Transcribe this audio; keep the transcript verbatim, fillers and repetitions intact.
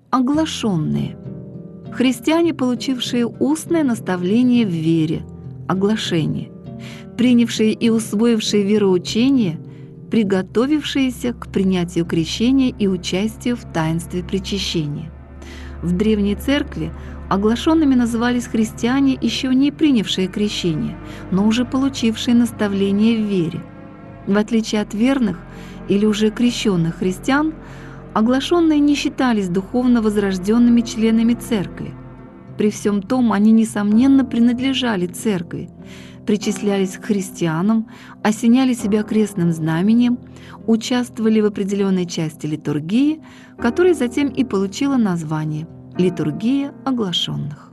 Оглашенные. Христиане, получившие устное наставление в вере, оглашение, принявшие и усвоившие вероучение, приготовившиеся к принятию крещения и участию в таинстве причащения. В Древней Церкви оглашенными назывались христиане, еще не принявшие крещение, но уже получившие наставление в вере. В отличие от верных или уже крещенных христиан, оглашенные не считались духовно возрожденными членами Церкви. При всем том, они, несомненно, принадлежали Церкви, причислялись к христианам, осеняли себя крестным знамением, участвовали в определенной части литургии, которая затем и получила название «Литургия оглашенных».